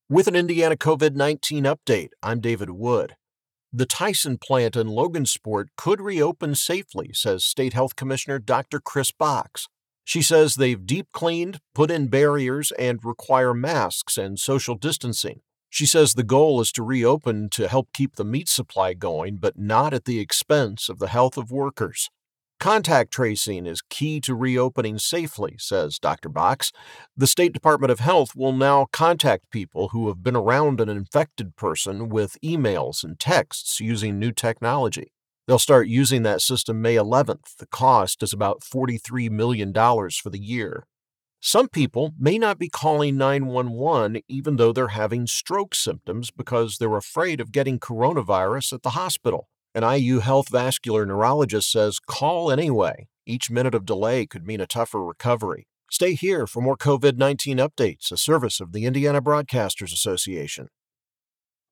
With an Indiana COVID-19 update, I'm David Wood. The Tyson plant in Logansport could reopen safely, says State Health Commissioner Dr. Chris Box. She says they've deep cleaned, put in barriers, and require masks and social distancing. She says the goal is to reopen to help keep the meat supply going, but not at the expense of the health of workers. Contact tracing is key to reopening safely, says Dr. Box. The State Department of Health will now contact people who have been around an infected person with emails and texts using new technology. They'll start using that system May 11th. The cost is about $43 million for the year. Some people may not be calling 911 even though they're having stroke symptoms because they're afraid of getting coronavirus at the hospital. An IU Health vascular neurologist says call anyway. Each minute of delay could mean a tougher recovery. Stay here for more COVID-19 updates, a service of the Indiana Broadcasters Association.